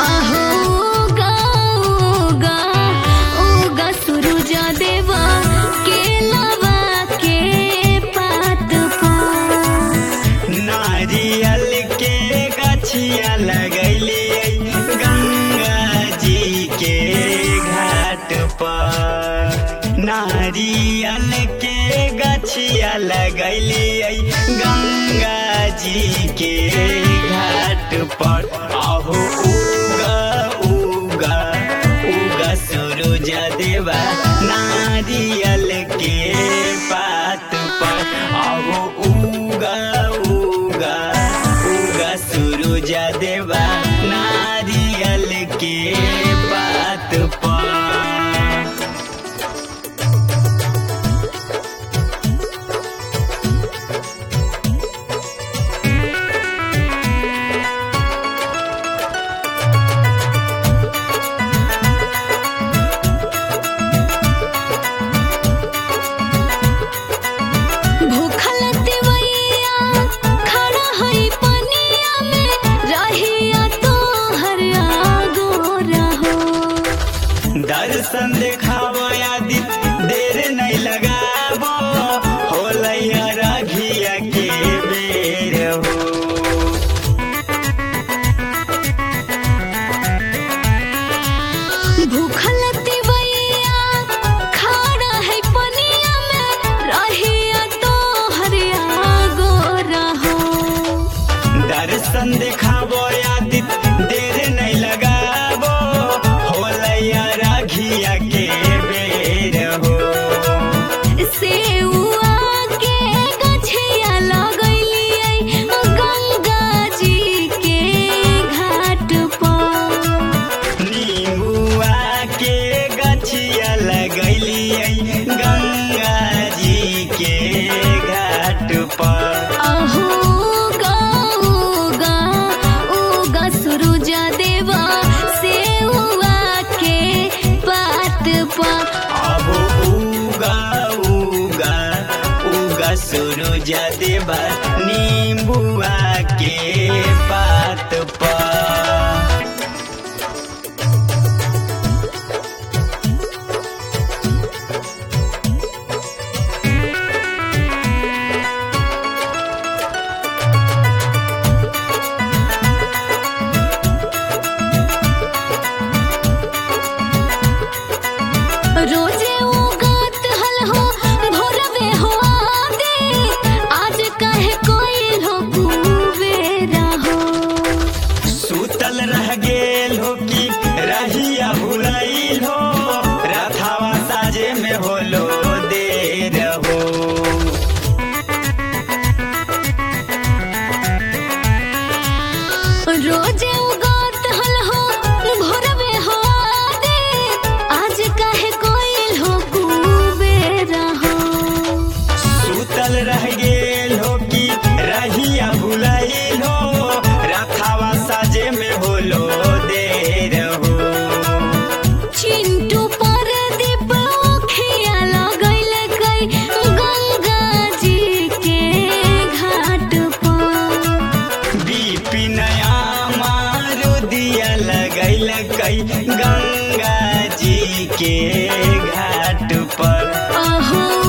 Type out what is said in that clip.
नारियल के गछिया लगैली गंगा जी के घाट पर। आहो उगा उगा उगा सूरज देवा नारियल के पात पर। आहो उगा उगा उगा सूरज देवा नारियल के पात पर। दर्शन देखावो यदि देर नहीं लगावो होलैया राघिया के बेर हो। भूखल तिवैया खाड़ा है पनिया में रहिया तो हरिया गोरा हो। दर्शन देखावो यदि देर नहीं लगावो होलैया राघिया के बेर हो। सेउआ के गछिया लगैली गंगा जी के घाट पर। नींबुआ के गछिया लगैली गंगा जी के घाट पर। आहो उगा उगा उगा सूरज देवा सेउआ के पात पर। आहो उगा उगा उगा सूरज देवा नींबुआ के पात पर। रोजे उगत हल हो भोरवे हो आदे आज काहे कोई हो कुबेरा हो। सुतल रह गेल हो कि रहिया भुलाइल हो रथावा साजे में होलो देर हो। रोजे उगत हल हो भोरवे हो आदे आज काहे कोई हो कुबेरा हो। सुतल रह गेल हो कि रहिया भुलाइल हो रथावा साजे में होलो देर हो। चिंटू पर दीप खिया लगैल कई गंगा जी के घाट पर। बिपिन मारुदिया लगैल कई गंगा जी के घाट पर। आहो